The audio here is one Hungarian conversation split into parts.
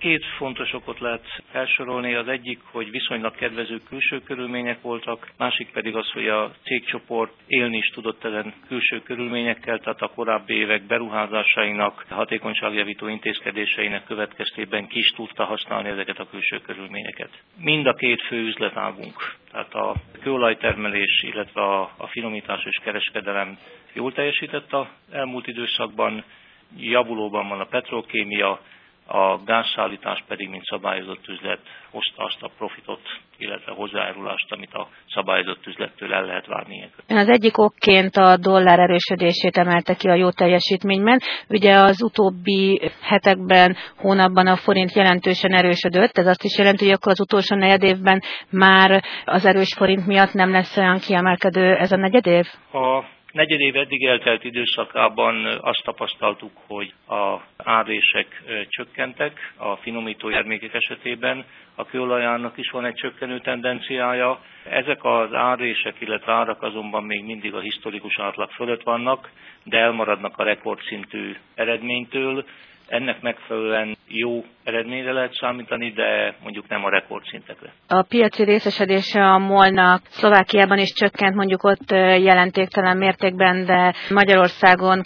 Két fontos okot lehet felsorolni. Az egyik, hogy viszonylag kedvező külső körülmények voltak, másik pedig az, hogy a cégcsoport élni is tudott ezen külső körülményekkel, tehát a korábbi évek beruházásainak, hatékonyságjavító intézkedéseinek következtében ki is tudta használni ezeket a külső körülményeket. Mind a két fő üzletágunk, tehát a kőolajtermelés, illetve a finomítás és kereskedelem jól teljesített az elmúlt időszakban, javulóban van a petrokémia, a gázszállítás pedig, mint szabályozott üzlet, hozta azt a profitot, illetve hozzájárulást, amit a szabályozott üzlettől el lehet várni ilyenkor. Az egyik okként a dollár erősödését emelte ki a jó teljesítményben. Ugye az utóbbi hetekben, hónapban a forint jelentősen erősödött. Ez azt is jelenti, hogy akkor az utolsó negyedévben már az erős forint miatt nem lesz olyan kiemelkedő ez a negyedév? A negyedév eddig eltelt időszakában azt tapasztaltuk, hogy az árrések csökkentek a finomító termékek esetében, a kőolajárnak is van egy csökkenő tendenciája. Ezek az árrések, illetve árak azonban még mindig a historikus átlag fölött vannak, de elmaradnak a rekordszintű eredménytől. Ennek megfelelően jó eredményre lehet számítani, de mondjuk nem a rekordszintekre. A piaci részesedése a MOL-nak Szlovákiában is csökkent, mondjuk ott jelentéktelen mértékben, de Magyarországon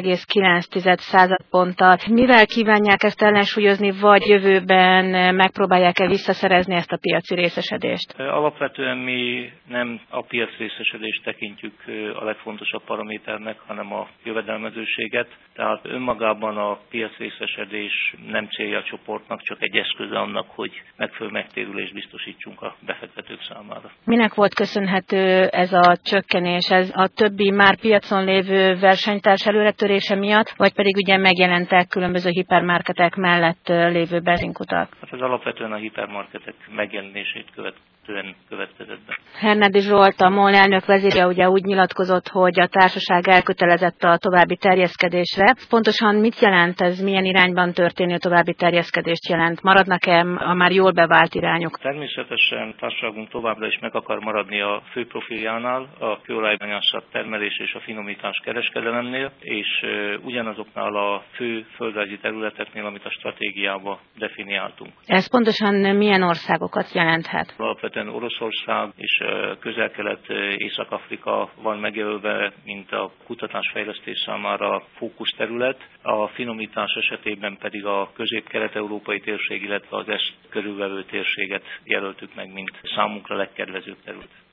2,9 ponttal. Mivel kívánják ezt ellensúlyozni, vagy jövőben megpróbálják-e visszaszerezni ezt a piaci részesedést? Alapvetően mi nem a piac részesedést tekintjük a legfontosabb paraméternek, hanem a jövedelmezőséget. Tehát önmagában a piac részesedés nem célja a csoportnak, csak egy eszköze annak, hogy megfelelő megtérülést biztosítsunk a befektetők számára. Minek volt köszönhető ez a csökkenés? Ez a többi már piacon lévő versenytárs előretörése miatt, vagy pedig ugye megjelentek különböző hipermarketek mellett lévő benzinkutak? Hát ez alapvetően a hipermarketek megjelenését következett be. Hernádi Zsolt, a MOL elnök vezírje ugye úgy nyilatkozott, hogy a társaság elkötelezett a további terjeszkedésre. Pontosan mit jelent ez, milyen irányban történő további terjeszkedést jelent? Maradnak-e a már jól bevált irányok? Természetesen társaságunk továbbra is meg akar maradni a fő profiljánál, a kőolajbányászat termelés és a finomítás kereskedelemnél, és ugyanazoknál a fő földrajzi területeknél, amit a stratégiába definiáltunk. Ez pontosan milyen országokat jelenthet? Alapvetően Oroszország és Közel-Kelet, Észak-Afrika van megjelölve, mint a kutatásfejlesztés számára fókuszterület. A finomítás esetében pedig a közép-kelet-európai térség, illetve az ezt körülvevő térséget jelöltük meg, mint számunkra legkedvezőbb terület.